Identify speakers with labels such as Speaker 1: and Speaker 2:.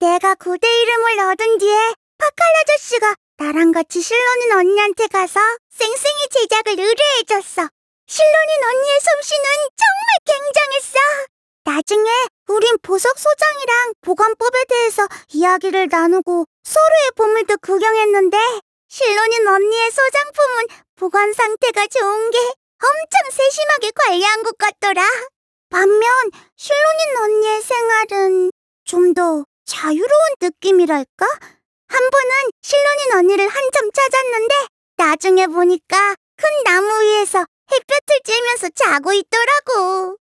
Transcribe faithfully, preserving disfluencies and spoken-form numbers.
Speaker 1: 내가 고대 이름을 얻은 뒤에 파칼 아저씨가 나랑 같이 실론인 언니한테 가서 쌩쌩이 제작을 의뢰해줬어. 실론인 언니의 솜씨는 정말 굉장했어. 나중에 우린 보석 소장이랑 보관법에 대해서 이야기를 나누고 서로의 보물도 구경했는데 실론인 언니의 소장품은 보관 상태가 좋은 게 엄청 세심하게 관리한 것 같더라. 반면 실론인 언니의 생활은 좀 더 자유로운 느낌이랄까? 한 번은 실론인 언니를 한참 찾았는데 나중에 보니까 큰 나무 위에서 햇볕을 쬐면서 자고 있더라고.